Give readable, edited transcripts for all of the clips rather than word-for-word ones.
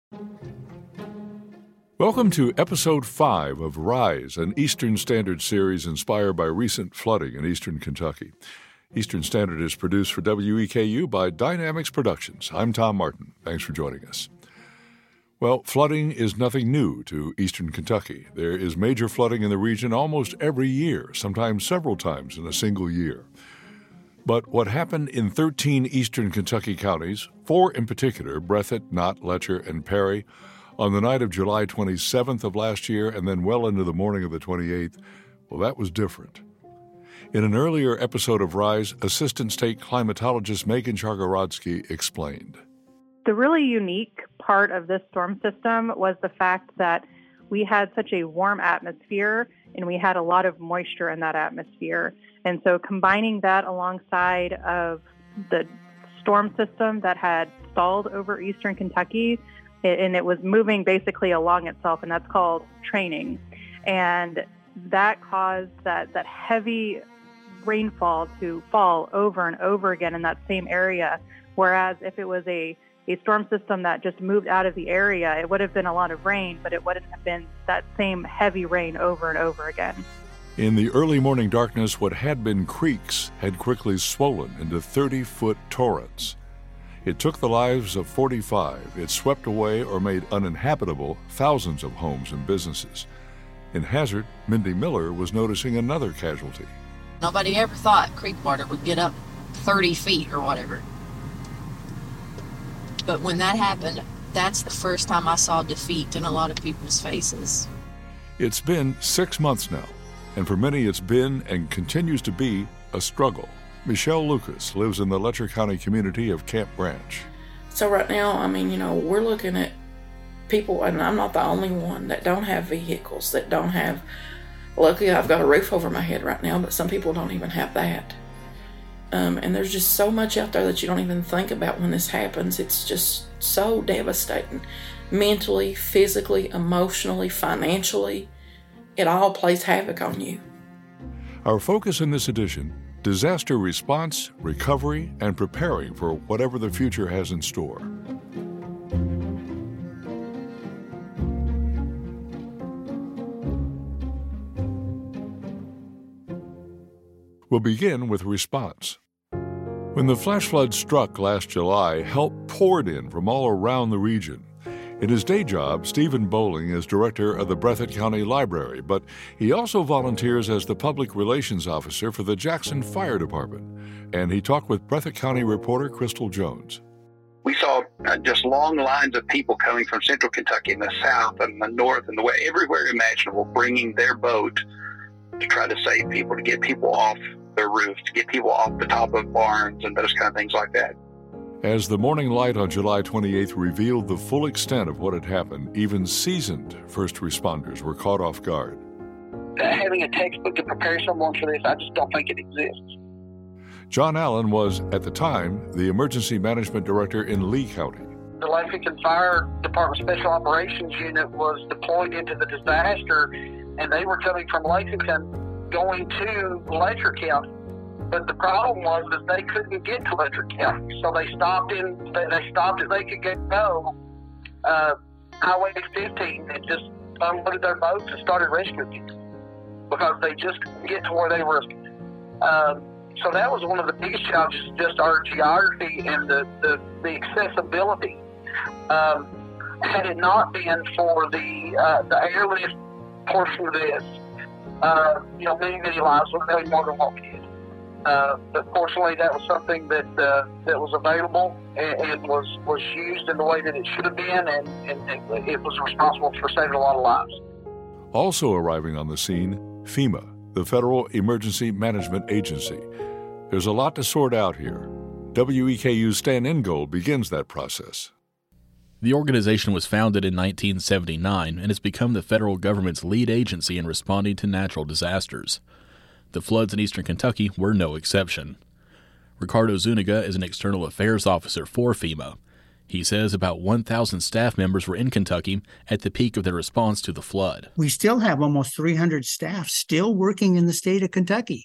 Welcome to Episode 5 of Rise, an Eastern Standard series inspired by recent flooding in eastern Kentucky. Eastern Standard is produced for WEKU by Dynamics Productions. I'm Tom Martin. Thanks for joining us. Well, flooding is nothing new to eastern Kentucky. There is major flooding in the region almost every year, sometimes several times in a single year. But what happened in 13 eastern Kentucky counties, 4 in particular, Breathitt, Knott, Letcher, and Perry, on the night of July 27th of last year and then well into the morning of the 28th, well, that was different. In an earlier episode of Rise, Assistant State Climatologist Megan Chargorodsky explained. The really unique part of this storm system was the fact that we had such a warm atmosphere and we had a lot of moisture in that atmosphere. And so combining that alongside of the storm system that had stalled over eastern Kentucky, and it was moving basically along itself, and that's called training. And that caused that heavy rainfall to fall over and over again in that same area, whereas if it was a storm system that just moved out of the area, it would have been a lot of rain, but it wouldn't have been that same heavy rain over and over again. In the early morning darkness, what had been creeks had quickly swollen into 30-foot torrents. It took the lives of 45. It swept away or made uninhabitable thousands of homes and businesses. In Hazard, Mindy Miller was noticing another casualty. Nobody ever thought creek water would get up 30 feet or whatever. But when that happened, that's the first time I saw defeat in a lot of people's faces. It's been 6 months now, and for many it's been and continues to be a struggle. Michelle Lucas lives in the Letcher County community of Camp Branch. So right now, we're looking at people, and I'm not the only one, that don't have vehicles, that don't have, luckily I've got a roof over my head right now, but some people don't even have that. And there's just so much out there that you don't even think about when this happens. It's just so devastating. Mentally, physically, emotionally, financially, it all plays havoc on you. Our focus in this edition: disaster response, recovery, and preparing for whatever the future has in store. We'll begin with response. When the flash flood struck last July, help poured in from all around the region. In his day job, Stephen Bowling is director of the Breathitt County Library, but he also volunteers as the public relations officer for the Jackson Fire Department. And he talked with Breathitt County reporter Crystal Jones. We saw just long lines of people coming from central Kentucky and the south and the north and the west, everywhere imaginable, bringing their boat to try to save people, to get people off their roofs, to get people off the top of barns and those kind of things like that. As the morning light on July 28th revealed the full extent of what had happened, even seasoned first responders were caught off guard. Having a textbook to prepare someone for this, I just don't think it exists. John Allen was, at the time, the Emergency Management Director in Lee County. The Lexington Fire Department Special Operations Unit was deployed into the disaster, and they were coming from Lexington going to Letcher County. But the problem was that they couldn't get to Letcher County, so they stopped at They Could Go, Highway 15, and just unloaded their boats and started rescuing people because they just couldn't get to where they were. So that was one of the biggest challenges, just our geography and the accessibility. Had it not been for the airlift portion of this, many lives would have been more than what we did. But fortunately, that was something that was available and was used in the way that it should have been, and it was responsible for saving a lot of lives. Also arriving on the scene, FEMA, the Federal Emergency Management Agency. There's a lot to sort out here. WEKU's Stan Ingold begins that process. The organization was founded in 1979 and has become the federal government's lead agency in responding to natural disasters. The floods in eastern Kentucky were no exception. Ricardo Zuniga is an external affairs officer for FEMA. He says about 1,000 staff members were in Kentucky at the peak of their response to the flood. We still have almost 300 staff still working in the state of Kentucky.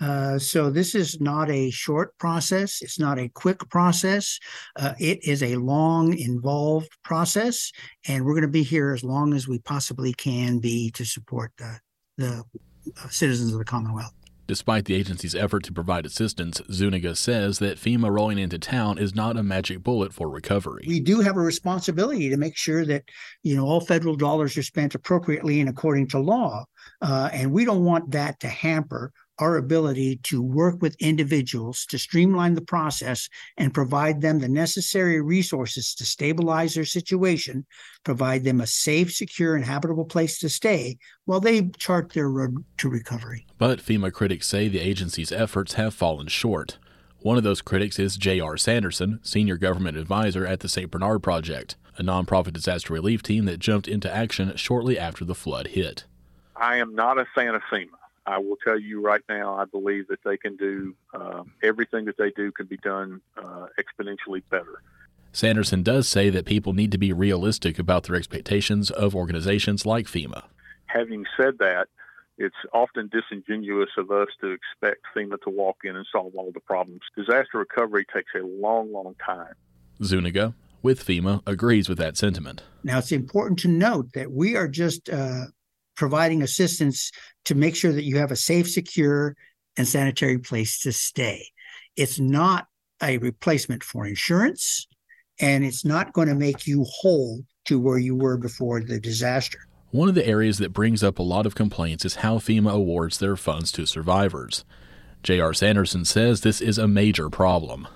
So this is not a short process. It's not a quick process. It is a long, involved process, and we're going to be here as long as we possibly can be to support the citizens of the Commonwealth. Despite the agency's effort to provide assistance, Zuniga says that FEMA rolling into town is not a magic bullet for recovery. We do have a responsibility to make sure that, all federal dollars are spent appropriately and according to law. And we don't want that to hamper our ability to work with individuals to streamline the process and provide them the necessary resources to stabilize their situation, provide them a safe, secure, and habitable place to stay while they chart their road to recovery. But FEMA critics say the agency's efforts have fallen short. One of those critics is J.R. Sanderson, senior government advisor at the St. Bernard Project, a nonprofit disaster relief team that jumped into action shortly after the flood hit. I am not a fan of FEMA. I will tell you right now, I believe that they can do everything that they do can be done exponentially better. Sanderson does say that people need to be realistic about their expectations of organizations like FEMA. Having said that, it's often disingenuous of us to expect FEMA to walk in and solve all the problems. Disaster recovery takes a long, long time. Zuniga, with FEMA, agrees with that sentiment. Now, it's important to note that we are just providing assistance to make sure that you have a safe, secure, and sanitary place to stay. It's not a replacement for insurance, and it's not going to make you whole to where you were before the disaster. One of the areas that brings up a lot of complaints is how FEMA awards their funds to survivors. J.R. Sanderson says this is a major problem.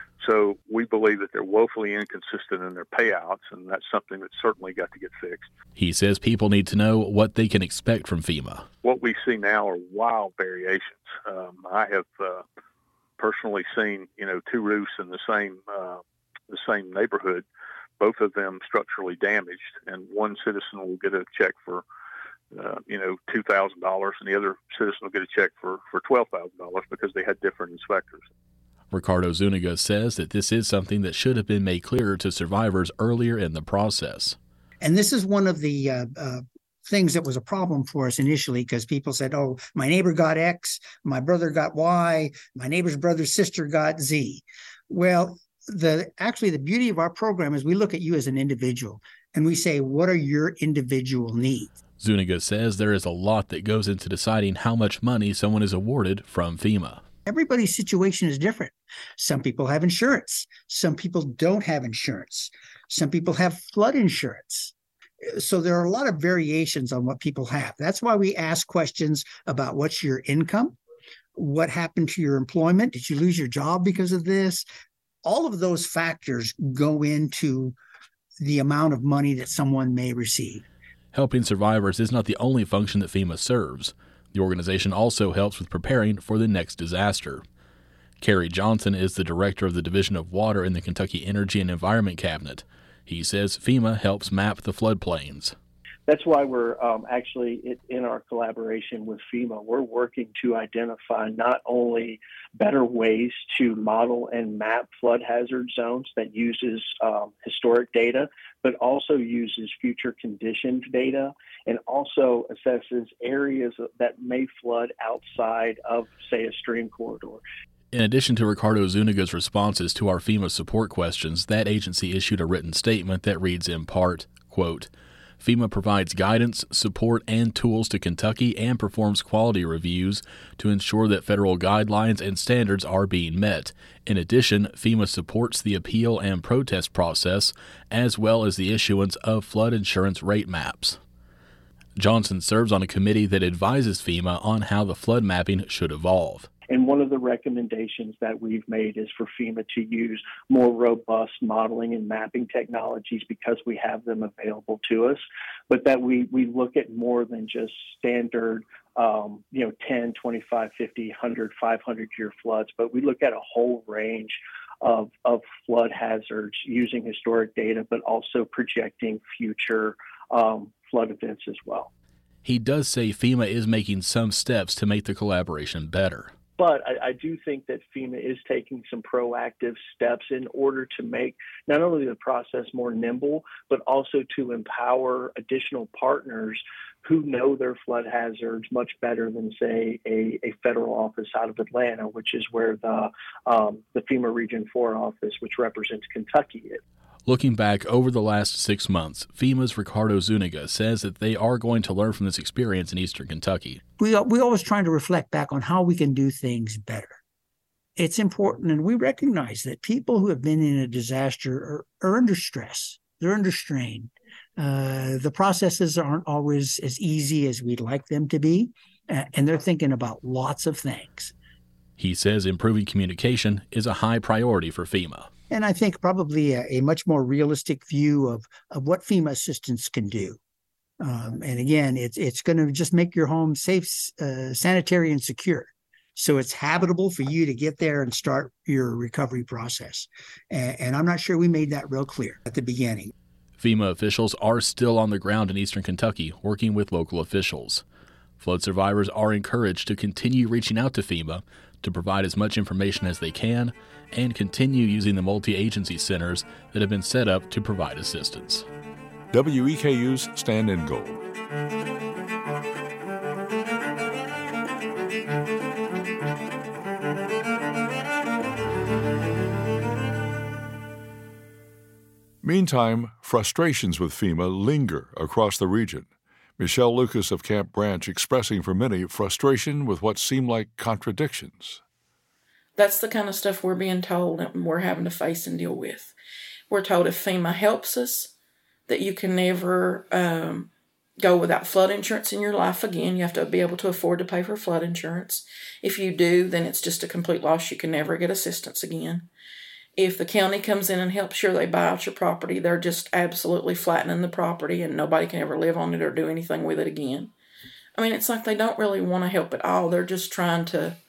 So we believe that they're woefully inconsistent in their payouts, and that's something that's certainly got to get fixed. He says people need to know what they can expect from FEMA. What we see now are wild variations. I have personally seen, two roofs in the same neighborhood, both of them structurally damaged, and one citizen will get a check for $2,000, and the other citizen will get a check for $12,000 because they had different inspectors. Ricardo Zuniga says that this is something that should have been made clearer to survivors earlier in the process. And this is one of the things that was a problem for us initially, because people said, oh, my neighbor got X, my brother got Y, my neighbor's brother's sister got Z. Well, the beauty of our program is we look at you as an individual and we say, what are your individual needs? Zuniga says there is a lot that goes into deciding how much money someone is awarded from FEMA. Everybody's situation is different. Some people have insurance. Some people don't have insurance. Some people have flood insurance. So there are a lot of variations on what people have. That's why we ask questions about what's your income, what happened to your employment, did you lose your job because of this? All of those factors go into the amount of money that someone may receive. Helping survivors is not the only function that FEMA serves. The organization also helps with preparing for the next disaster. Kerry Johnson is the director of the Division of Water in the Kentucky Energy and Environment Cabinet. He says FEMA helps map the floodplains. That's why we're actually in our collaboration with FEMA. We're working to identify not only better ways to model and map flood hazard zones that uses historic data, but also uses future conditioned data and also assesses areas that may flood outside of, say, a stream corridor. In addition to Ricardo Zuniga's responses to our FEMA support questions, that agency issued a written statement that reads in part, quote, FEMA provides guidance, support, and tools to Kentucky and performs quality reviews to ensure that federal guidelines and standards are being met. In addition, FEMA supports the appeal and protest process, as well as the issuance of flood insurance rate maps. Johnson serves on a committee that advises FEMA on how the flood mapping should evolve. And one of the recommendations that we've made is for FEMA to use more robust modeling and mapping technologies because we have them available to us, but that we look at more than just standard 10, 25, 50, 100, 500-year floods, but we look at a whole range of flood hazards using historic data, but also projecting future flood events as well. He does say FEMA is making some steps to make the collaboration better. But I do think that FEMA is taking some proactive steps in order to make not only the process more nimble, but also to empower additional partners who know their flood hazards much better than, say, a federal office out of Atlanta, which is where the FEMA Region 4 office, which represents Kentucky, is. Looking back over the last 6 months, FEMA's Ricardo Zuniga says that they are going to learn from this experience in eastern Kentucky. We always trying to reflect back on how we can do things better. It's important, and we recognize that people who have been in a disaster are under stress. They're under strain. The processes aren't always as easy as we'd like them to be, and they're thinking about lots of things. He says improving communication is a high priority for FEMA. And I think probably a much more realistic view of what FEMA assistance can do. And again, it's going to just make your home safe, sanitary, and secure. So it's habitable for you to get there and start your recovery process. And I'm not sure we made that real clear at the beginning. FEMA officials are still on the ground in eastern Kentucky working with local officials. Flood survivors are encouraged to continue reaching out to FEMA to provide as much information as they can and continue using the multi-agency centers that have been set up to provide assistance. WEKU's Stan Ingold. Meantime, frustrations with FEMA linger across the region. Michelle Lucas of Camp Branch expressing for many frustration with what seem like contradictions. That's the kind of stuff we're being told and we're having to face and deal with. We're told if FEMA helps us, that you can never go without flood insurance in your life again. You have to be able to afford to pay for flood insurance. If you do, then it's just a complete loss. You can never get assistance again. If the county comes in and helps you or they buy out your property, they're just absolutely flattening the property and nobody can ever live on it or do anything with it again. I mean, it's like they don't really want to help at all. They're just trying to,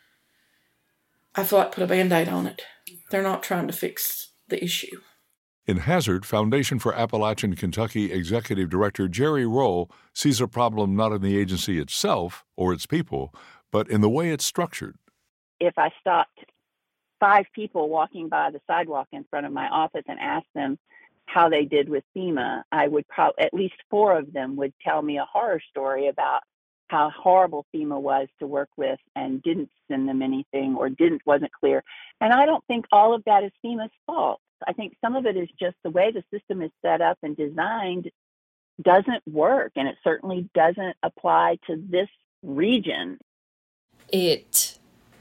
I feel like, put a Band-Aid on it. They're not trying to fix the issue. In Hazard, Foundation for Appalachian Kentucky Executive Director Jerry Roll sees a problem not in the agency itself or its people, but in the way it's structured. If I stopped 5 people walking by the sidewalk in front of my office and asked them how they did with FEMA, I would at least 4 of them would tell me a horror story about how horrible FEMA was to work with and didn't send them anything or wasn't clear. And I don't think all of that is FEMA's fault. I think some of it is just the way the system is set up and designed doesn't work, and it certainly doesn't apply to this region. It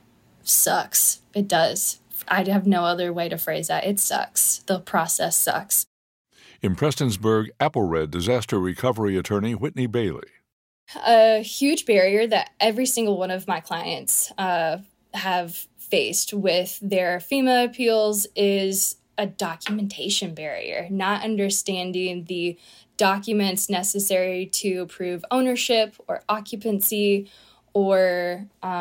sucks. It does. I have no other way to phrase that. It sucks. The process sucks. In Prestonsburg, Apple Red disaster recovery attorney Whitney Bailey. A huge barrier that every single one of my clients have faced with their FEMA appeals is a documentation barrier, not understanding the documents necessary to prove ownership or occupancy or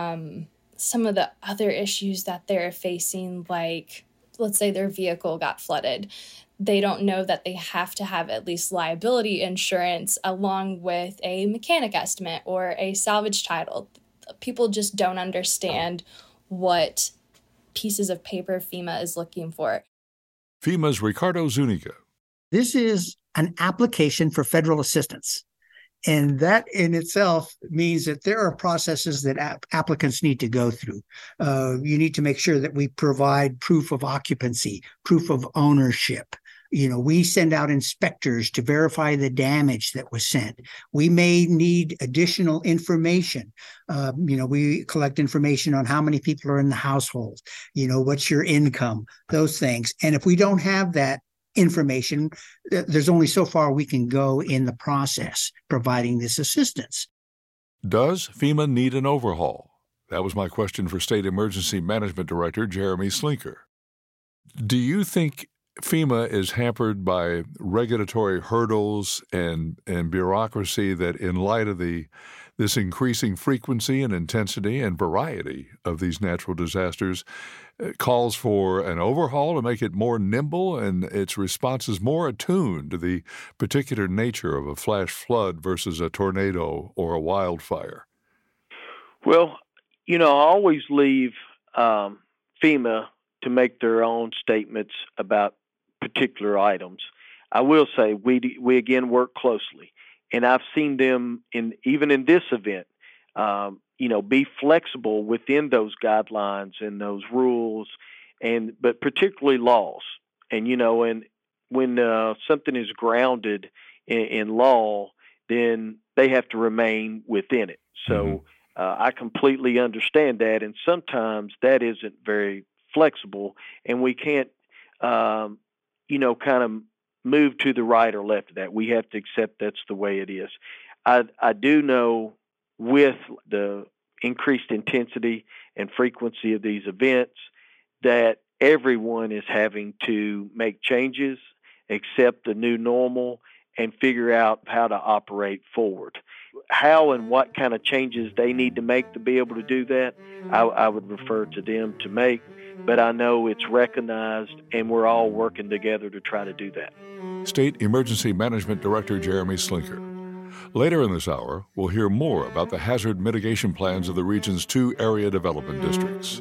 some of the other issues that they're facing, like, let's say their vehicle got flooded. They don't know that they have to have at least liability insurance along with a mechanic estimate or a salvage title. People just don't understand what pieces of paper FEMA is looking for. FEMA's Ricardo Zuniga. This is an application for federal assistance. And that in itself means that there are processes that applicants need to go through. You need to make sure that we provide proof of occupancy, proof of ownership. We send out inspectors to verify the damage that was sent. We may need additional information. We collect information on how many people are in the household, what's your income, those things. And if we don't have that information, there's only so far we can go in the process providing this assistance. Does FEMA need an overhaul? That was my question for State Emergency Management Director Jeremy Slinker. Do you think FEMA is hampered by regulatory hurdles and bureaucracy that, in light of this increasing frequency and intensity and variety of these natural disasters, calls for an overhaul to make it more nimble and its responses more attuned to the particular nature of a flash flood versus a tornado or a wildfire? Well, I always leave FEMA to make their own statements about particular items. I will say we again work closely, and I've seen them even in this event, be flexible within those guidelines and those rules, but particularly laws. And when something is grounded in law, then they have to remain within it. So I completely understand that, and sometimes that isn't very flexible, and we can't, kind of move to the right or left of that. We have to accept that's the way it is. I do know with the increased intensity and frequency of these events that everyone is having to make changes, accept the new normal, and figure out how to operate forward. How and what kind of changes they need to make to be able to do that, I would refer to them to make, but I know it's recognized, and we're all working together to try to do that. State Emergency Management Director Jeremy Slinker. Later in this hour, we'll hear more about the hazard mitigation plans of the region's 2 area development districts.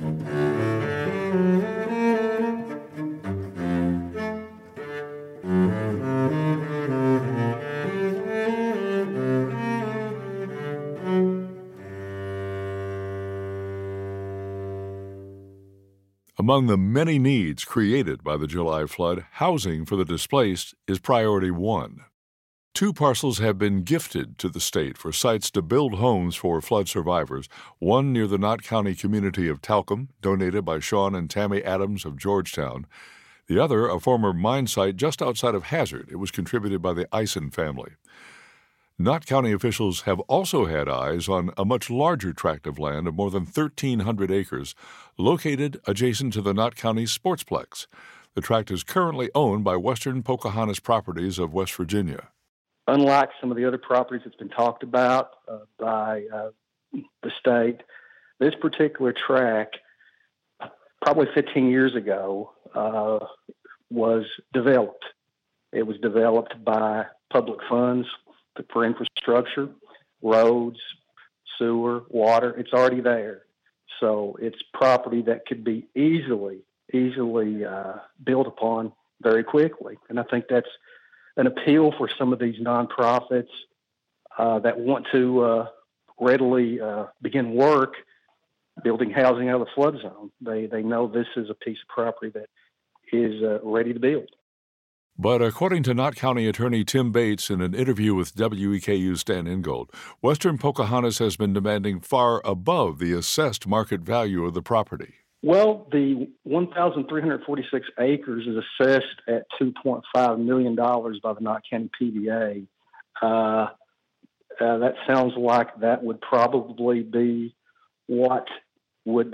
Among the many needs created by the July flood, housing for the displaced is priority 1. 2 parcels have been gifted to the state for sites to build homes for flood survivors, one near the Knott County community of Talcum, donated by Sean and Tammy Adams of Georgetown. The other, a former mine site just outside of Hazard. It was contributed by the Eisen family. Knott County officials have also had eyes on a much larger tract of land of more than 1,300 acres located adjacent to the Knott County Sportsplex. The tract is currently owned by Western Pocahontas Properties of West Virginia. Unlike some of the other properties that's been talked about by the state, this particular tract, probably 15 years ago, was developed. It was developed by public funds for infrastructure, roads, sewer, water. It's already there. So it's property that could be easily built upon very quickly. And I think that's an appeal for some of these nonprofits that want to readily begin work building housing out of the flood zone. They know this is a piece of property that is ready to build. But according to Knott County Attorney Tim Bates in an interview with WEKU's Stan Ingold, Western Pocahontas has been demanding far above the assessed market value of the property. Well, the 1,346 acres is assessed at $2.5 million by the Knott County PBA. That sounds like that would probably be what would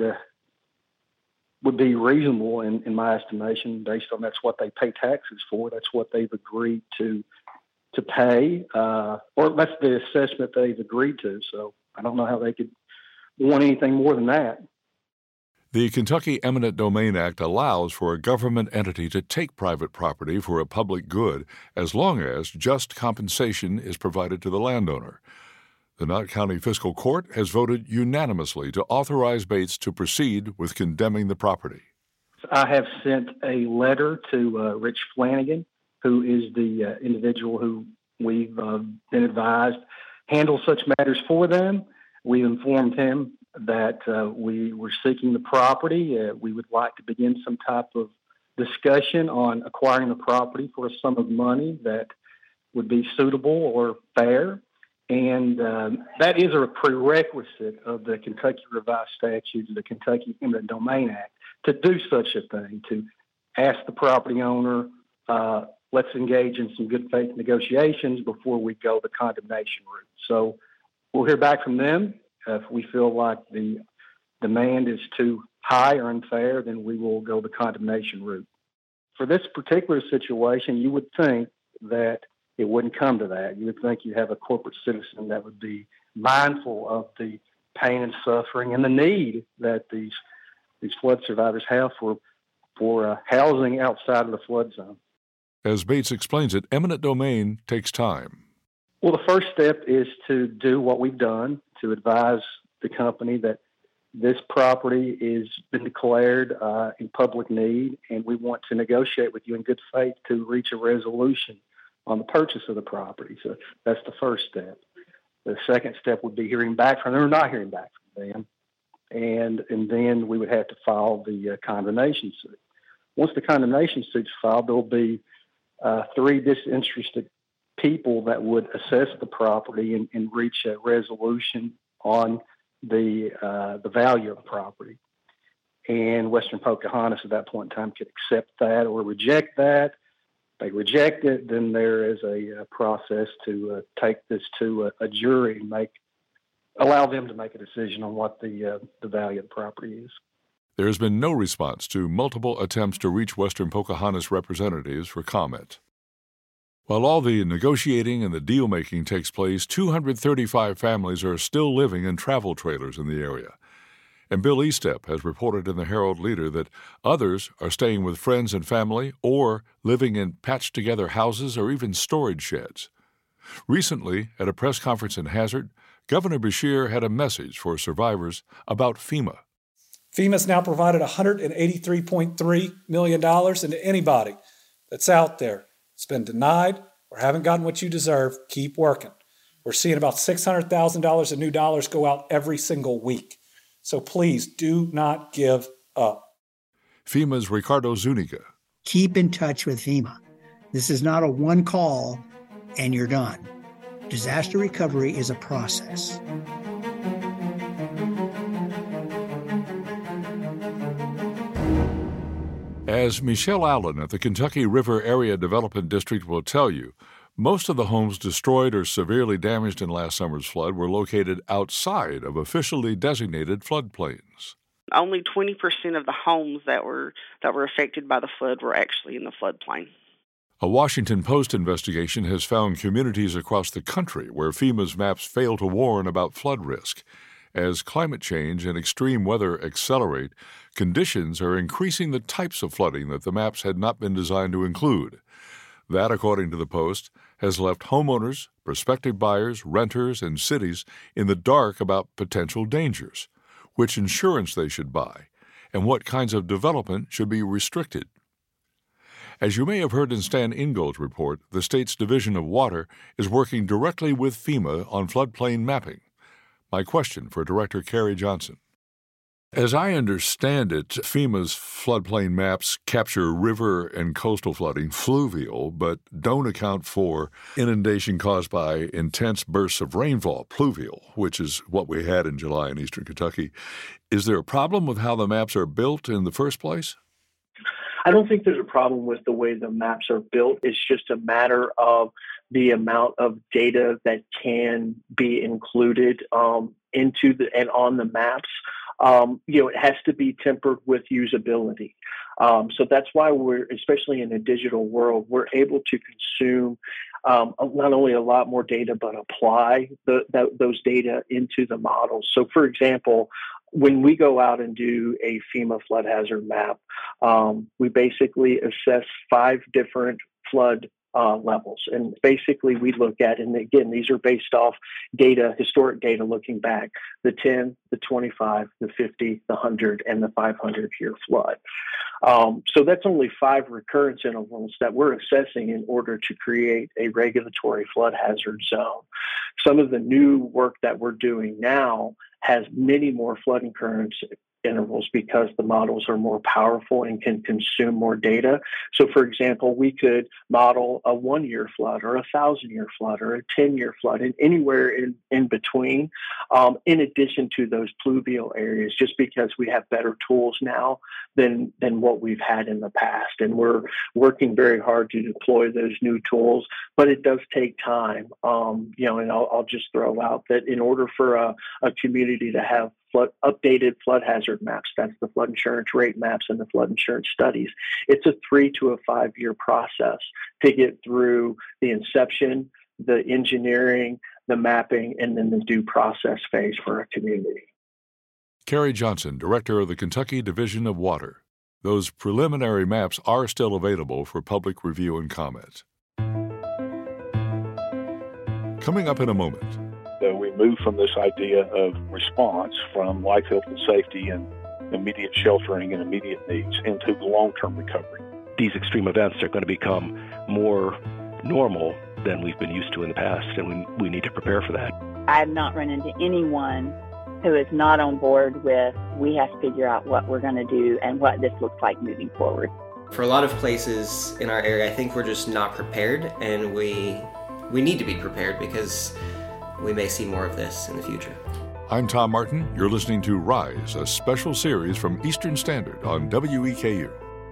be reasonable in my estimation, based on that's what they pay taxes for. That's what they've agreed to pay, or that's the assessment they've agreed to. So I don't know how they could want anything more than that. The Kentucky Eminent Domain Act allows for a government entity to take private property for a public good as long as just compensation is provided to the landowner. The Knott County Fiscal Court has voted unanimously to authorize Bates to proceed with condemning the property. I have sent a letter to Rich Flanagan, who is the individual who we've been advised handles such matters for them. We informed him that we were seeking the property. We would like to begin some type of discussion on acquiring the property for a sum of money that would be suitable or fair. And that is a prerequisite of the Kentucky Revised Statutes, the Kentucky Eminent Domain Act, to do such a thing, to ask the property owner, let's engage in some good faith negotiations before we go the condemnation route. So we'll hear back from them. If we feel like the demand is too high or unfair, then we will go the condemnation route. For this particular situation, you would think that it wouldn't come to that. You would think you have a corporate citizen that would be mindful of the pain and suffering and the need that these flood survivors have for housing outside of the flood zone. As Bates explains it, eminent domain takes time. Well, the first step is to do what we've done, to advise the company that this property has been declared in public need, and we want to negotiate with you in good faith to reach a resolution on the purchase of the property. So that's the first step. The second step would be hearing back from them or not hearing back from them. And then we would have to file the condemnation suit. Once the condemnation suit's filed, there'll be 3 disinterested people that would assess the property and reach a resolution on the value of the property. And Western Pocahontas at that point in time could accept that or reject that. If they reject it, then there is a process to take this to a jury and allow them to make a decision on what the value of the property is. There has been no response to multiple attempts to reach Western Pocahontas representatives for comment. While all the negotiating and the deal-making takes place, 235 families are still living in travel trailers in the area. And Bill Estep has reported in the Herald Leader that others are staying with friends and family or living in patched-together houses or even storage sheds. Recently, at a press conference in Hazard, Governor Beshear had a message for survivors about FEMA. FEMA's now provided $183.3 million, and to anybody that's out there that's been denied or haven't gotten what you deserve, keep working. We're seeing about $600,000 in new dollars go out every single week. So please do not give up. FEMA's Ricardo Zuniga. Keep in touch with FEMA. This is not a one call and you're done. Disaster recovery is a process. As Michelle Allen at the Kentucky River Area Development District will tell you, most of the homes destroyed or severely damaged in last summer's flood were located outside of officially designated floodplains. Only 20% of the homes that were affected by the flood were actually in the floodplain. A Washington Post investigation has found communities across the country where FEMA's maps fail to warn about flood risk. As climate change and extreme weather accelerate, conditions are increasing the types of flooding that the maps had not been designed to include. That, according to the Post, has left homeowners, prospective buyers, renters, and cities in the dark about potential dangers, which insurance they should buy, and what kinds of development should be restricted. As you may have heard in Stan Ingold's report, the state's Division of Water is working directly with FEMA on floodplain mapping. My question for Director Carrie Johnson. As I understand it, FEMA's floodplain maps capture river and coastal flooding, fluvial, but don't account for inundation caused by intense bursts of rainfall, pluvial, which is what we had in July in eastern Kentucky. Is there a problem with how the maps are built in the first place? I don't think there's a problem with the way the maps are built. It's just a matter of the amount of data that can be included into and on the maps. It has to be tempered with usability. So that's why we're, especially in a digital world, we're able to consume not only a lot more data, but apply those data into the models. So, for example, when we go out and do a FEMA flood hazard map, we basically assess 5 different flood levels. And basically we look at, and again, these are based off data, historic data looking back, the 10, the 25, the 50, the 100, and the 500-year flood. So that's only 5 recurrence intervals that we're assessing in order to create a regulatory flood hazard zone. Some of the new work that we're doing now has many more flood occurrence intervals because the models are more powerful and can consume more data. So, for example, we could model a 1-year flood or a 1,000-year flood or a 10-year flood and anywhere in between, in addition to those pluvial areas, just because we have better tools now than what we've had in the past. And we're working very hard to deploy those new tools, but it does take time. And I'll just throw out that in order for a community to have updated flood hazard maps, that's the flood insurance rate maps and the flood insurance studies, it's a 3 to a 5 year process to get through the inception, the engineering, the mapping, and then the due process phase for a community. Carrie Johnson, Director of the Kentucky Division of Water. Those preliminary maps are still available for public review and comment. Coming up in a moment, we move from this idea of response from life, health, and safety and immediate sheltering and immediate needs into long-term recovery. These extreme events are going to become more normal than we've been used to in the past, and we need to prepare for that. I have not run into anyone who is not on board with, we have to figure out what we're going to do and what this looks like moving forward. For a lot of places in our area, I think we're just not prepared, and we need to be prepared because we may see more of this in the future. I'm Tom Martin. You're listening to Rise, a special series from Eastern Standard on WEKU.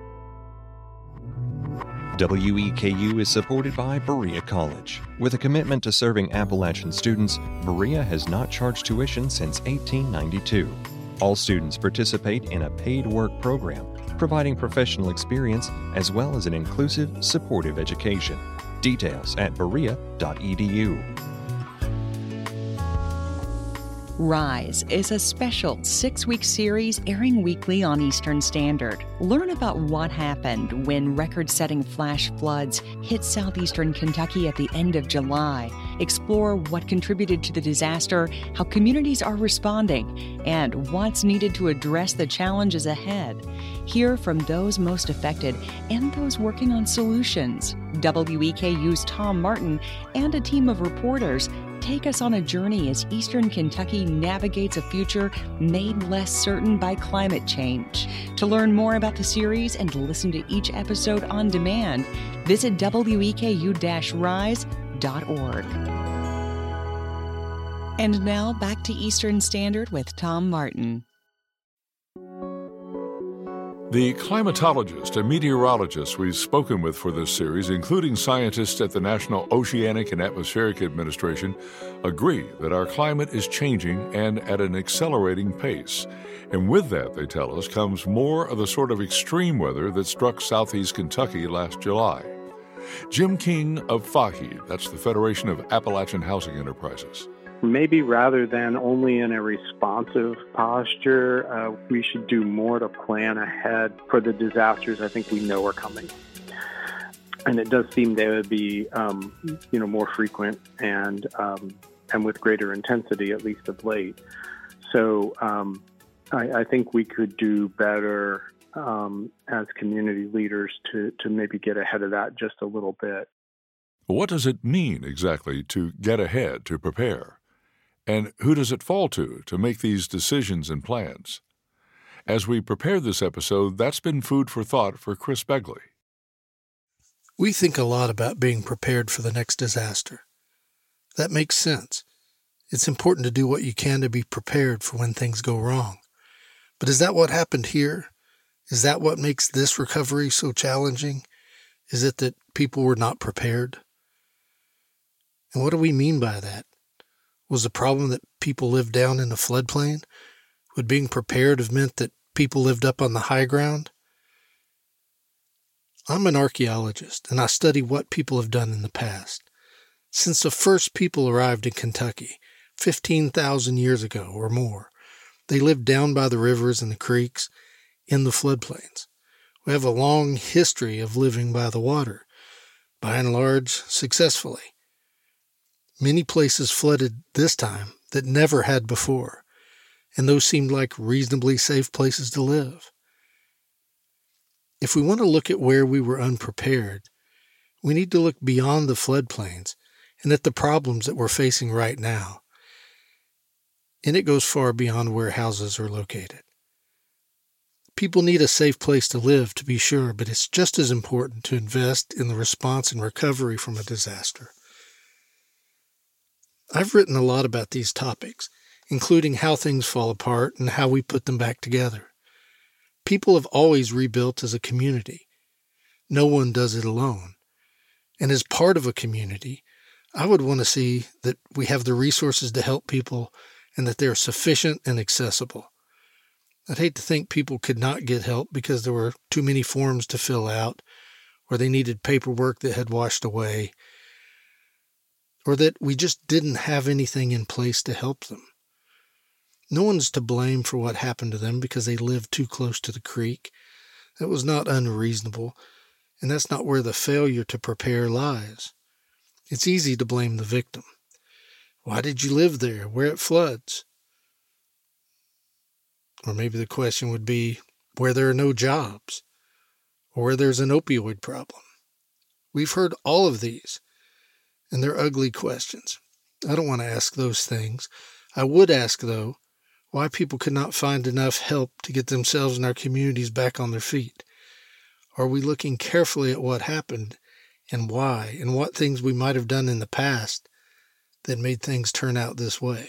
WEKU is supported by Berea College. With a commitment to serving Appalachian students, Berea has not charged tuition since 1892. All students participate in a paid work program, providing professional experience as well as an inclusive, supportive education. Details at berea.edu. Rise is a special 6-week series airing weekly on Eastern Standard. Learn about what happened when record-setting flash floods hit southeastern Kentucky at the end of July. Explore what contributed to the disaster, how communities are responding, and what's needed to address the challenges ahead. Hear from those most affected and those working on solutions. WEKU's Tom Martin and a team of reporters take us on a journey as Eastern Kentucky navigates a future made less certain by climate change. To learn more about the series and to listen to each episode on demand, visit weku-rise.org. And now back to Eastern Standard with Tom Martin. The climatologists and meteorologists we've spoken with for this series, including scientists at the National Oceanic and Atmospheric Administration, agree that our climate is changing and at an accelerating pace. And with that, they tell us, comes more of the sort of extreme weather that struck southeast Kentucky last July. Jim King of FAHE, that's the Federation of Appalachian Housing Enterprises. Maybe rather than only in a responsive posture, we should do more to plan ahead for the disasters I think we know are coming. And it does seem they would be, more frequent and with greater intensity, at least of late. So I think we could do better as community leaders to maybe get ahead of that just a little bit. What does it mean exactly to get ahead, to prepare? And who does it fall to make these decisions and plans? As we prepare this episode, that's been food for thought for Chris Begley. We think a lot about being prepared for the next disaster. That makes sense. It's important to do what you can to be prepared for when things go wrong. But is that what happened here? Is that what makes this recovery so challenging? Is it that people were not prepared? And what do we mean by that? Was the problem that people lived down in the floodplain? Would being prepared have meant that people lived up on the high ground? I'm an archaeologist, and I study what people have done in the past. Since the first people arrived in Kentucky, 15,000 years ago or more, they lived down by the rivers and the creeks in the floodplains. We have a long history of living by the water, by and large, successfully. Many places flooded this time that never had before, and those seemed like reasonably safe places to live. If we want to look at where we were unprepared, we need to look beyond the floodplains and at the problems that we're facing right now. And it goes far beyond where houses are located. People need a safe place to live, to be sure, but it's just as important to invest in the response and recovery from a disaster. I've written a lot about these topics, including how things fall apart and how we put them back together. People have always rebuilt as a community. No one does it alone. And as part of a community, I would want to see that we have the resources to help people and that they're sufficient and accessible. I'd hate to think people could not get help because there were too many forms to fill out, or they needed paperwork that had washed away, or that we just didn't have anything in place to help them. No one's to blame for what happened to them because they lived too close to the creek. That was not unreasonable, and that's not where the failure to prepare lies. It's easy to blame the victim. Why did you live there where it floods? Or maybe the question would be where there are no jobs, or where there's an opioid problem. We've heard all of these, and they're ugly questions. I don't want to ask those things. I would ask, though, why people could not find enough help to get themselves and our communities back on their feet. Are we looking carefully at what happened and why, and what things we might have done in the past that made things turn out this way?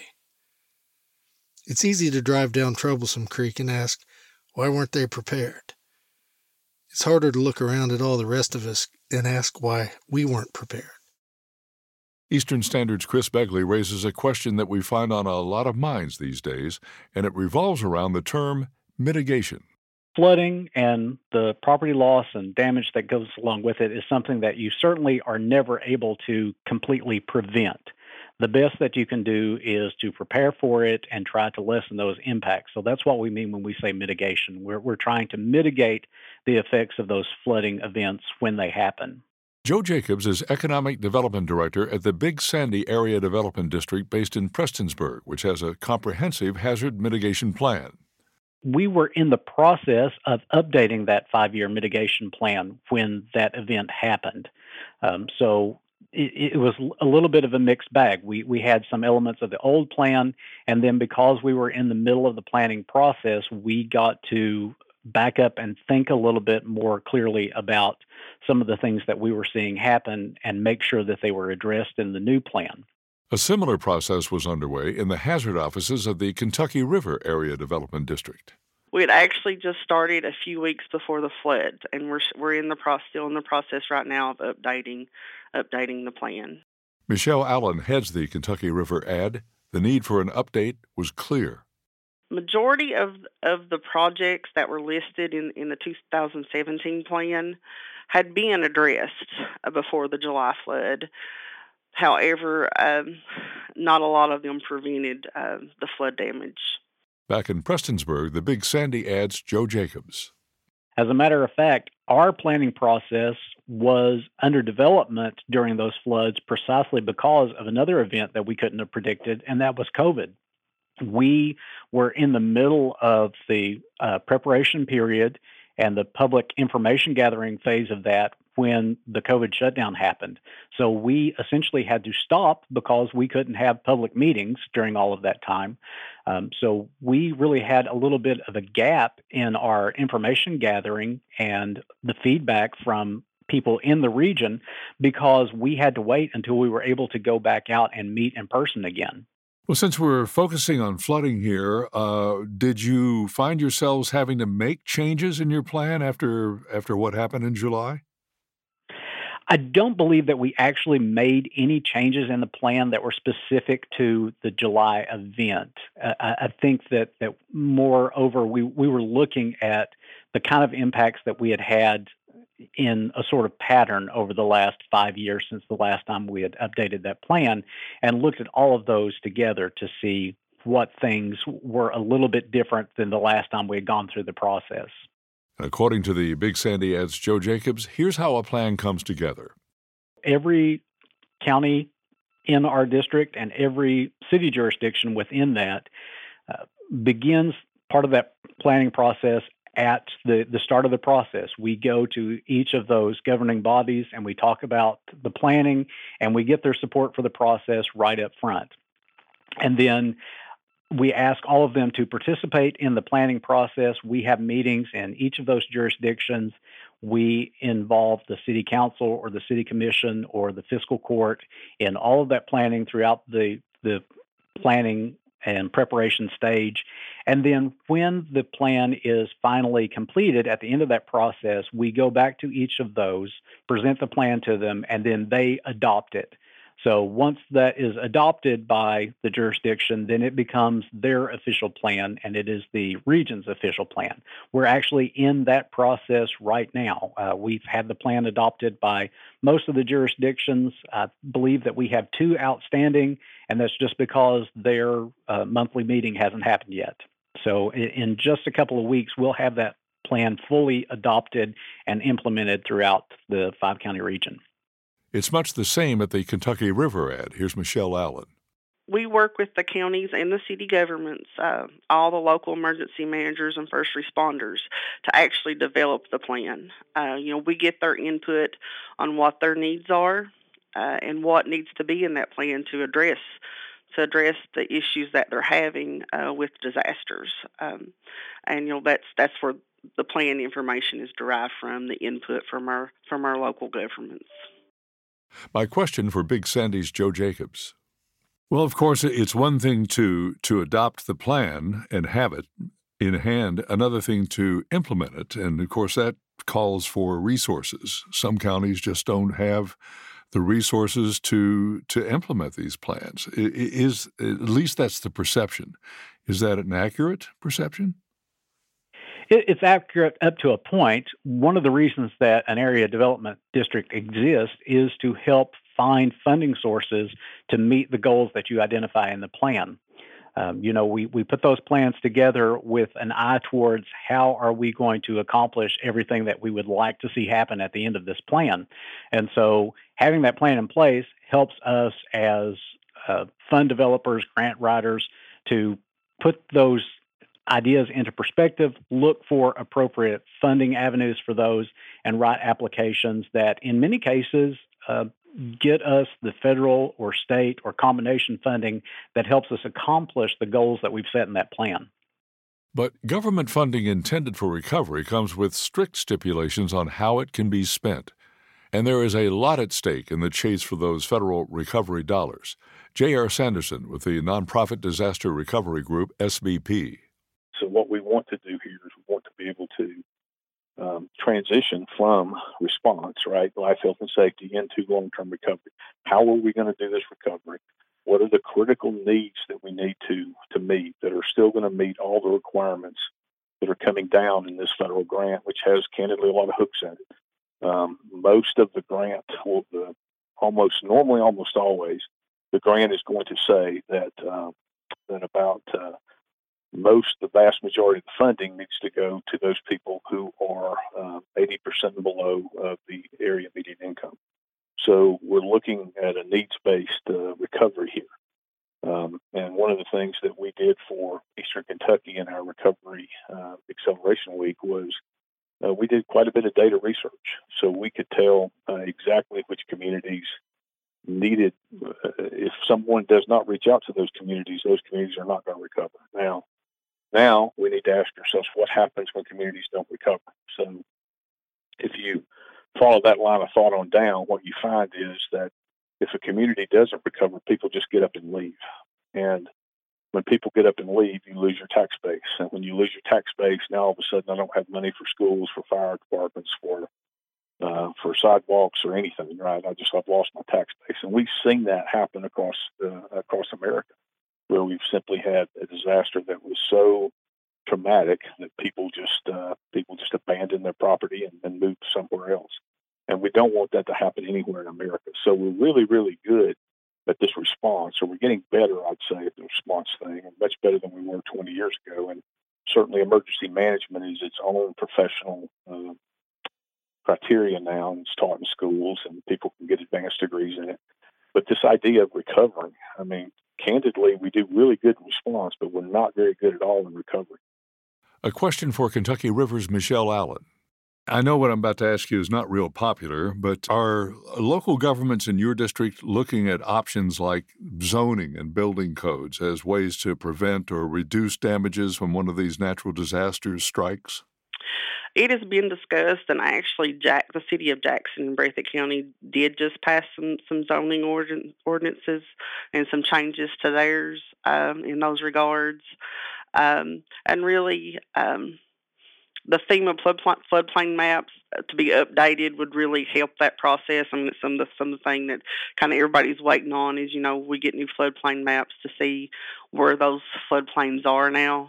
It's easy to drive down Troublesome Creek and ask, why weren't they prepared? It's harder to look around at all the rest of us and ask why we weren't prepared. Eastern Standard's Chris Begley raises a question that we find on a lot of minds these days, and it revolves around the term mitigation. Flooding and the property loss and damage that goes along with it is something that you certainly are never able to completely prevent. The best that you can do is to prepare for it and try to lessen those impacts. So that's what we mean when we say mitigation. We're trying to mitigate the effects of those flooding events when they happen. Joe Jacobs is Economic Development Director at the Big Sandy Area Development District based in Prestonsburg, which has a comprehensive hazard mitigation plan. We were in the process of updating that 5-year mitigation plan when that event happened. So it was a little bit of a mixed bag. We had some elements of the old plan, and then because we were in the middle of the planning process, we got to back up and think a little bit more clearly about some of the things that we were seeing happen and make sure that they were addressed in the new plan. A similar process was underway in the hazard offices of the Kentucky River Area Development District. We had actually just started a few weeks before the flood, and we're still in the process right now of updating the plan. Michelle Allen heads the Kentucky River AD. The need for an update was clear. Majority of the projects that were listed in the 2017 plan had been addressed before the July flood. However, not a lot of them prevented the flood damage. Back in Prestonsburg, the Big Sandy AD's Joe Jacobs. As a matter of fact, our planning process was under development during those floods precisely because of another event that we couldn't have predicted, and that was COVID. We were in the middle of the preparation period and the public information gathering phase of that when the COVID shutdown happened. So we essentially had to stop because we couldn't have public meetings during all of that time. So we really had a little bit of a gap in our information gathering and the feedback from people in the region because we had to wait until we were able to go back out and meet in person again. Well, since we're focusing on flooding here, did you find yourselves having to make changes in your plan after what happened in July? I don't believe that we actually made any changes in the plan that were specific to the July event. I think that moreover, we were looking at the kind of impacts that we had in a sort of pattern over the last 5 years since the last time we had updated that plan and looked at all of those together to see what things were a little bit different than the last time we had gone through the process. According to the Big Sandy AD's Joe Jacobs, here's how a plan comes together. Every county in our district and every city jurisdiction within that begins part of that planning process at the start of the process. We go to each of those governing bodies and we talk about the planning and we get their support for the process right up front. And then we ask all of them to participate in the planning process. We have meetings in each of those jurisdictions. We involve the city council or the city commission or the fiscal court in all of that planning throughout the planning and preparation stage. And then when the plan is finally completed at the end of that process, we go back to each of those, present the plan to them, and then they adopt it. So once that is adopted by the jurisdiction, then it becomes their official plan, and it is the region's official plan. We're actually in that process right now. We've had the plan adopted by most of the jurisdictions. I believe that we have 2 outstanding, and that's just because their monthly meeting hasn't happened yet. So in just a couple of weeks, we'll have that plan fully adopted and implemented throughout the 5-county region. It's much the same at the Kentucky River AD. Here's Michelle Allen. we work with the counties and the city governments, all the local emergency managers and first responders, to actually develop the plan. We get their input on what their needs are and what needs to be in that plan to address the issues that they're having with disasters. That's where the plan information is derived from, the input from our local governments. My question for Big Sandy's Joe Jacobs. Well, of course, it's one thing to adopt the plan and have it in hand, another thing to implement it. And, of course, that calls for resources. Some counties just don't have the resources to implement these plans. At least that's the perception. Is that an accurate perception? It's accurate up to a point. One of the reasons that an area development district exists is to help find funding sources to meet the goals that you identify in the plan. We put those plans together with an eye towards how are we going to accomplish everything that we would like to see happen at the end of this plan. And so having that plan in place helps us as fund developers, grant writers, to put those ideas into perspective, look for appropriate funding avenues for those, and write applications that in many cases get us the federal or state or combination funding that helps us accomplish the goals that we've set in that plan. But government funding intended for recovery comes with strict stipulations on how it can be spent. And there is a lot at stake in the chase for those federal recovery dollars. J.R. Sanderson with the nonprofit disaster recovery group SBP. So what we want to do here is we want to be able to transition from response, right, life, health, and safety, into long-term recovery. How are we going to do this recovery? What are the critical needs that we need to meet that are still going to meet all the requirements that are coming down in this federal grant, which has, candidly, a lot of hooks in it. Most of the grant, almost always, the grant is going to say that about the vast majority of the funding needs to go to those people who are 80% below the area median income. So we're looking at a needs-based recovery here. And one of the things that we did for Eastern Kentucky in our Recovery Acceleration Week was we did quite a bit of data research. So we could tell exactly which communities needed. If someone does not reach out to those communities are not going to recover. Now we need to ask ourselves what happens when communities don't recover. So if you follow that line of thought on down, what you find is that if a community doesn't recover, people just get up and leave. And when people get up and leave, you lose your tax base. And when you lose your tax base, now all of a sudden I don't have money for schools, for fire departments, for sidewalks or anything, right? I've lost my tax base. And we've seen that happen across America, where we've simply had a disaster that was so traumatic that people just abandon their property and move somewhere else. And we don't want that to happen anywhere in America. So we're really, really good at this response, or we're getting better, I'd say, at the response thing, and much better than we were 20 years ago. And certainly emergency management is its own professional criteria now, and it's taught in schools, and people can get advanced degrees in it. But this idea of recovering, I mean, candidly, we do really good in response, but we're not very good at all in recovery. A question for Kentucky River's Michelle Allen. I know what I'm about to ask you is not real popular, but are local governments in your district looking at options like zoning and building codes as ways to prevent or reduce damages when one of these natural disasters strikes? It has been discussed, and actually the city of Jackson and Breathitt County did just pass some zoning ordinances and some changes to theirs in those regards. And really, the FEMA floodplain maps to be updated would really help that process. I mean, it's some of the thing that kind of everybody's waiting on is, we get new floodplain maps to see where those floodplains are now.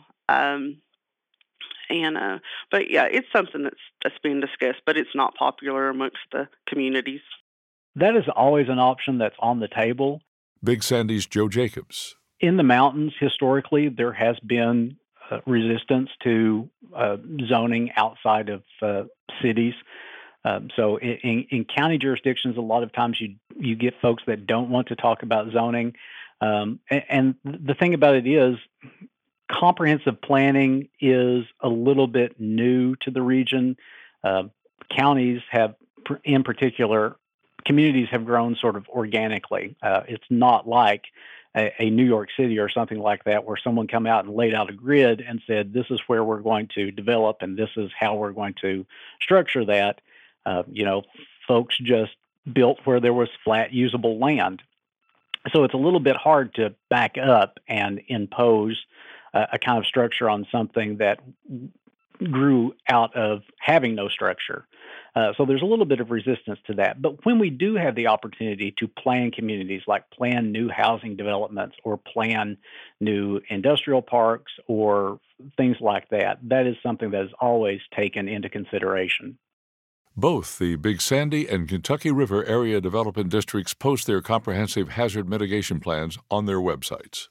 But yeah, it's something that's being discussed, but it's not popular amongst the communities. That is always an option that's on the table. Big Sandy's Joe Jacobs. In the mountains, historically, there has been resistance to zoning outside of cities. So in county jurisdictions, a lot of times you get folks that don't want to talk about zoning. And the thing about it is, comprehensive planning is a little bit new to the region. Counties have, in particular, communities have grown sort of organically. It's not like a New York City or something like that, where someone come out and laid out a grid and said, this is where we're going to develop and this is how we're going to structure that. Folks just built where there was flat, usable land. So it's a little bit hard to back up and impose a kind of structure on something that grew out of having no structure. So there's a little bit of resistance to that. But when we do have the opportunity to plan communities, like plan new housing developments or plan new industrial parks or things like that, that is something that is always taken into consideration. Both the Big Sandy and Kentucky River Area Development Districts post their comprehensive hazard mitigation plans on their websites.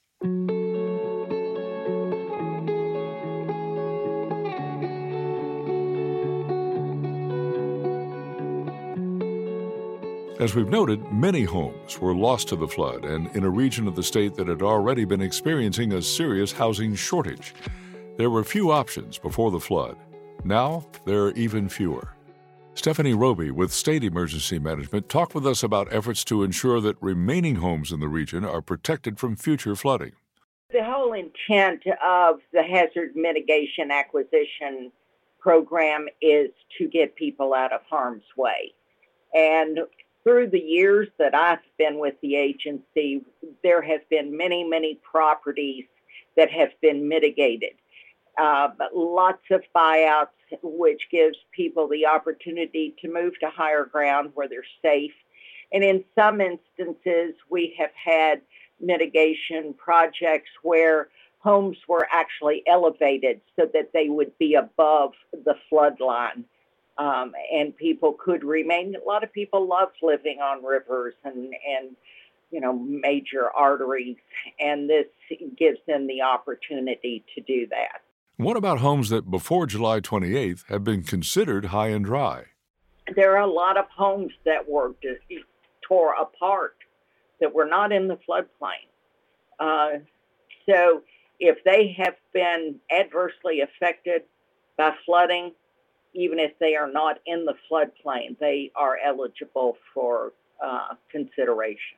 As we've noted, many homes were lost to the flood, and in a region of the state that had already been experiencing a serious housing shortage. There were few options before the flood. Now, there are even fewer. Stephanie Roby with State Emergency Management talked with us about efforts to ensure that remaining homes in the region are protected from future flooding. The whole intent of the hazard mitigation acquisition program is to get people out of harm's way. And through the years that I've been with the agency, there have been many, many properties that have been mitigated. Lots of buyouts, which gives people the opportunity to move to higher ground where they're safe. And in some instances, we have had mitigation projects where homes were actually elevated so that they would be above the flood line. And people could remain. A lot of people love living on rivers and major arteries, and this gives them the opportunity to do that. What about homes that before July 28th have been considered high and dry? There are a lot of homes that were tore apart that were not in the floodplain. So if they have been adversely affected by flooding, even if they are not in the floodplain, they are eligible for consideration.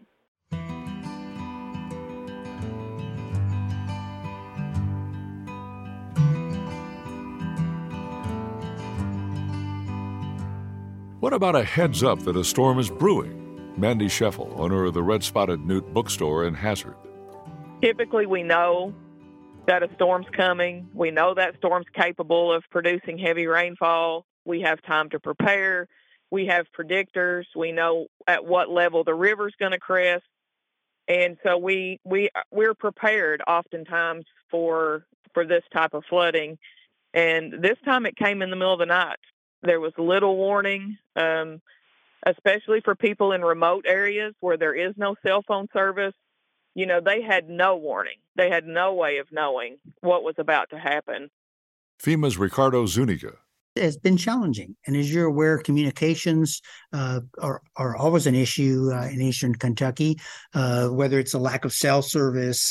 What about a heads up that a storm is brewing? Mandy Scheffel, owner of the Red Spotted Newt bookstore in Hazard. Typically, we know that a storm's coming. We know that storm's capable of producing heavy rainfall. We have time to prepare. We have predictors. We know at what level the river's going to crest. And so we're prepared oftentimes for this type of flooding. And this time it came in the middle of the night. There was little warning, especially for people in remote areas where there is no cell phone service. They had no warning. They had no way of knowing what was about to happen. FEMA's Ricardo Zuniga. It's been challenging. And as you're aware, communications are always an issue in Eastern Kentucky, whether it's a lack of cell service,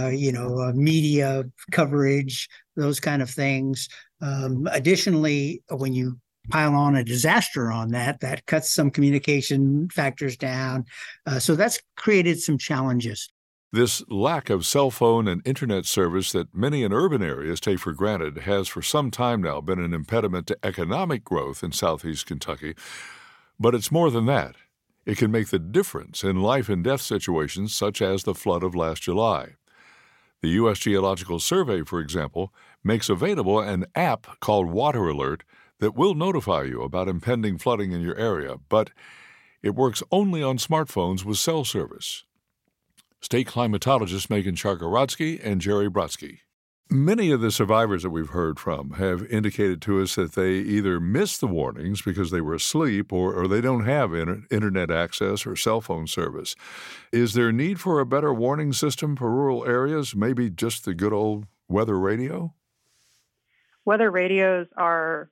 media coverage, those kind of things. Additionally, when you pile on a disaster on that cuts some communication factors down. So that's created some challenges. This lack of cell phone and internet service that many in urban areas take for granted has for some time now been an impediment to economic growth in southeast Kentucky. But it's more than that. It can make the difference in life and death situations such as the flood of last July. The U.S. Geological Survey, for example, makes available an app called Water Alert that will notify you about impending flooding in your area, but it works only on smartphones with cell service. State climatologists Megan Chargorodsky and Jerry Brodsky. Many of the survivors that we've heard from have indicated to us that they either missed the warnings because they were asleep or they don't have internet access or cell phone service. Is there a need for a better warning system for rural areas, maybe just the good old weather radio? Weather radios are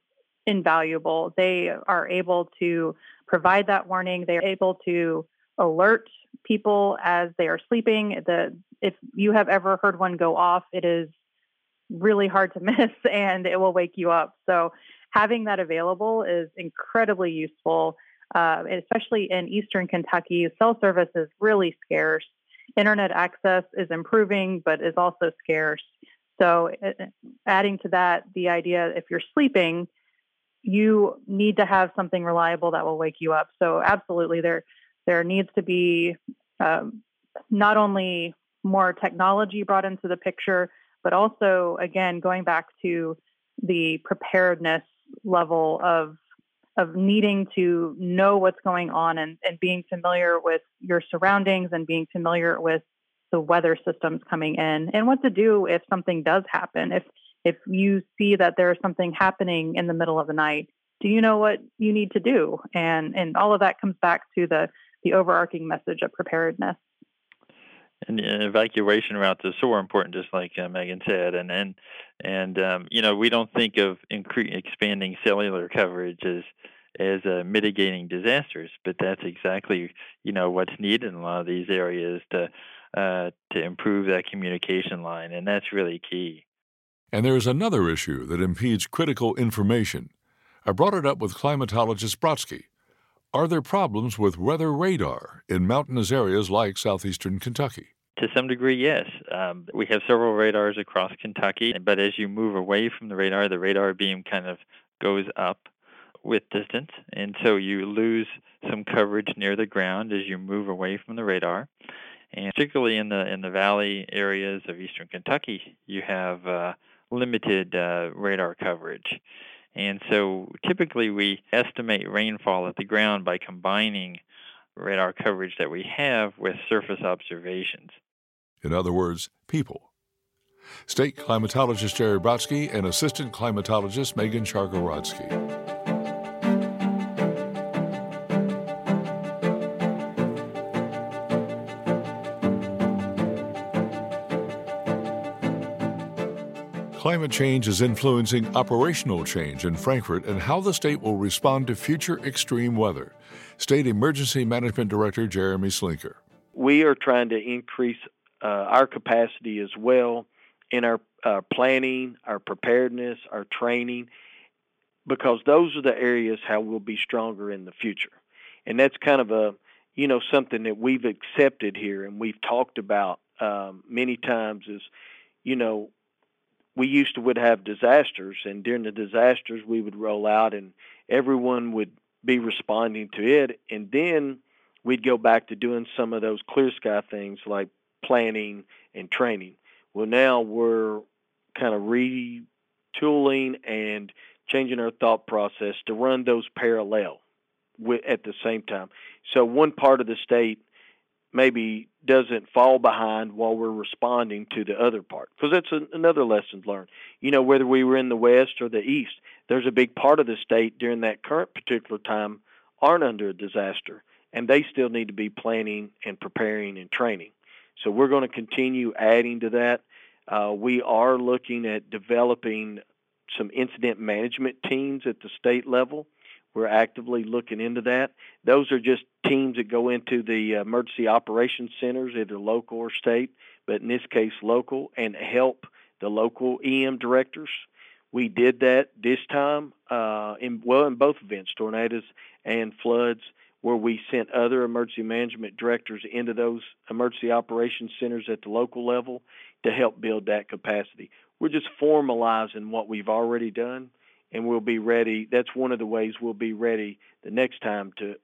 invaluable. They are able to provide that warning. They're able to alert people as they are sleeping. If you have ever heard one go off, it is really hard to miss and it will wake you up. So having that available is incredibly useful, especially in Eastern Kentucky. Cell service is really scarce. Internet access is improving, but is also scarce. So adding to that, the idea if you're sleeping, you need to have something reliable that will wake you up. So absolutely, there needs to be not only more technology brought into the picture, but also, again, going back to the preparedness level of needing to know what's going on and being familiar with your surroundings and being familiar with the weather systems coming in and what to do if something does happen. If you see that there's something happening in the middle of the night, do you know what you need to do? And all of that comes back to the overarching message of preparedness. And evacuation routes are so important, just like Megan said. And we don't think of expanding cellular coverage as mitigating disasters, but that's exactly what's needed in a lot of these areas to improve that communication line, and that's really key. And there's another issue that impedes critical information. I brought it up with climatologist Brodsky. Are there problems with weather radar in mountainous areas like southeastern Kentucky? To some degree, yes. We have several radars across Kentucky, but as you move away from the radar beam kind of goes up with distance, and so you lose some coverage near the ground as you move away from the radar. And particularly in the valley areas of eastern Kentucky, you have limited radar coverage. And so typically we estimate rainfall at the ground by combining radar coverage that we have with surface observations. In other words, people. State climatologist Jerry Brodsky and assistant climatologist Megan Chargorodsky. Climate change is influencing operational change in Frankfort and how the state will respond to future extreme weather. State Emergency Management Director Jeremy Slinker. We are trying to increase our capacity as well in our planning, our preparedness, our training, because those are the areas how we'll be stronger in the future. And that's kind of something that we've accepted here and we've talked about many times is, we would have disasters, and during the disasters we would roll out and everyone would be responding to it, and then we'd go back to doing some of those clear sky things like planning and training. Well, now we're kind of retooling and changing our thought process to run those parallel at the same time. So one part of the state maybe doesn't fall behind while we're responding to the other part, because that's another lesson learned. Whether we were in the west or the east, there's a big part of the state during that current particular time aren't under a disaster, and they still need to be planning and preparing and training. So we're going to continue adding to that. We are looking at developing some incident management teams at the state level. We're actively looking into that. Those are just teams that go into the emergency operations centers, either local or state, but in this case local, and help the local EM directors. We did that this time in both events, tornadoes and floods, where we sent other emergency management directors into those emergency operations centers at the local level to help build that capacity. We're just formalizing what we've already done, and we'll be ready. That's one of the ways we'll be ready the next time to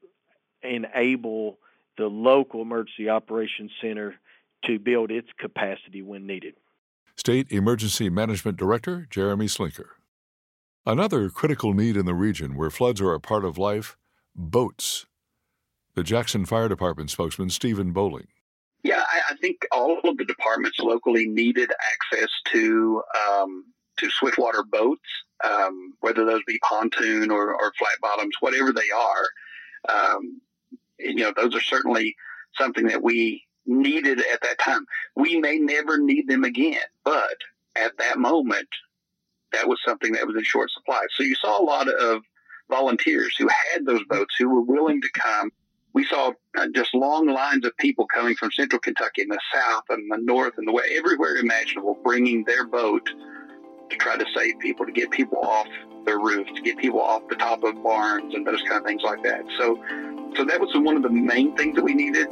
enable the local emergency operations center to build its capacity when needed. State Emergency Management Director Jeremy Slinker. Another critical need in the region where floods are a part of life, boats. The Jackson Fire Department spokesman Stephen Bowling. Yeah, I think all of the departments locally needed access to swiftwater boats, whether those be pontoon or flat bottoms, whatever they are. Those are certainly something that we needed at that time. We may never need them again, but at that moment, that was something that was in short supply. So you saw a lot of volunteers who had those boats who were willing to come we saw just long lines of people coming from central Kentucky and the south and the north and the west, everywhere imaginable, bringing their boat to try to save people, to get people off their roofs, to get people off the top of barns and those kind of things like that. So that was one of the main things that we needed.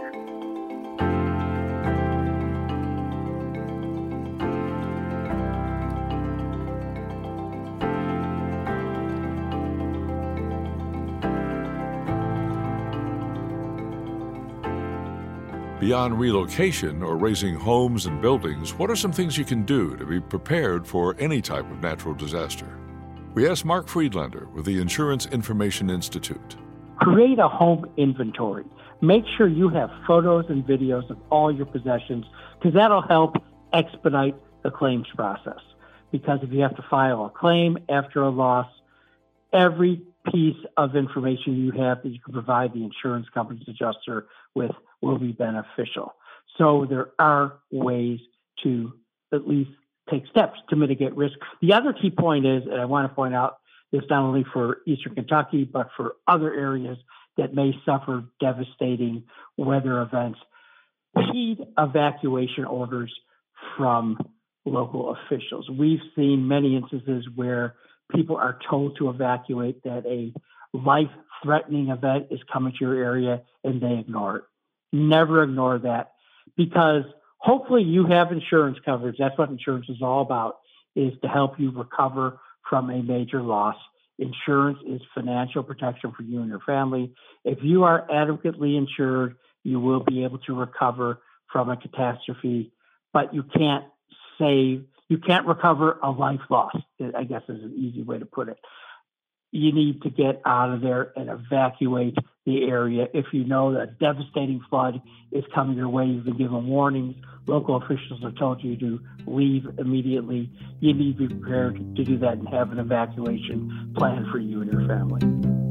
Beyond relocation or raising homes and buildings, what are some things you can do to be prepared for any type of natural disaster? We asked Mark Friedlander with the Insurance Information Institute. Create a home inventory. Make sure you have photos and videos of all your possessions, because that'll help expedite the claims process. Because if you have to file a claim after a loss, every piece of information you have that you can provide the insurance company's adjuster with will be beneficial. So there are ways to at least take steps to mitigate risk. The other key point is, and I want to point out this not only for Eastern Kentucky, but for other areas that may suffer devastating weather events, heed evacuation orders from local officials. We've seen many instances where people are told to evacuate, that a life-threatening event is coming to your area, and they ignore it. Never ignore that, because hopefully you have insurance coverage. That's what insurance is all about, is to help you recover from a major loss. Insurance is financial protection for you and your family. If you are adequately insured, you will be able to recover from a catastrophe, but you can't recover a life loss, I guess is an easy way to put it. You need to get out of there and evacuate the area. If you know that a devastating flood is coming your way, you've been given warnings, local officials have told you to leave immediately, you need to be prepared to do that and have an evacuation plan for you and your family.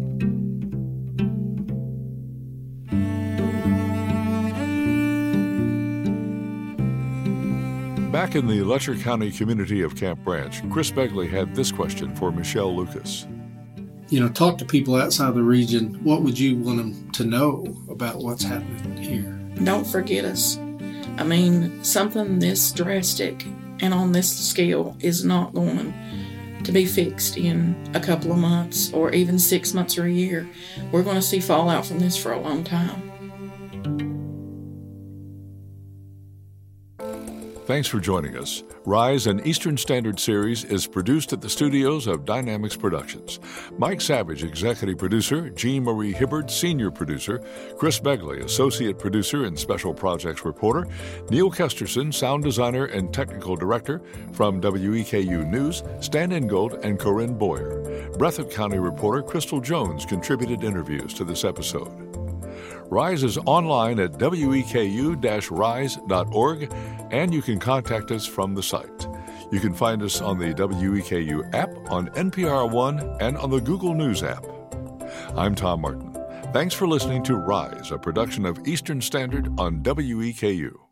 Back in the Letcher County community of Camp Branch, Chris Begley had this question for Michelle Lucas. Talk to people outside the region. What would you want them to know about what's happening here? Don't forget us. I mean, something this drastic and on this scale is not going to be fixed in a couple of months or even 6 months or a year. We're going to see fallout from this for a long time. Thanks for joining us. Rise, an Eastern Standard series, is produced at the studios of Dynamics Productions. Mike Savage, executive producer, Jean Marie Hibbard, senior producer, Chris Begley, associate producer and special projects reporter, Neil Kesterson, sound designer and technical director. From WEKU News, Stan Ingold and Corinne Boyer. Breathitt County reporter Crystal Jones contributed interviews to this episode. Rise is online at weku-rise.org, and you can contact us from the site. You can find us on the WEKU app, on NPR One, and on the Google News app. I'm Tom Martin. Thanks for listening to Rise, a production of Eastern Standard on WEKU.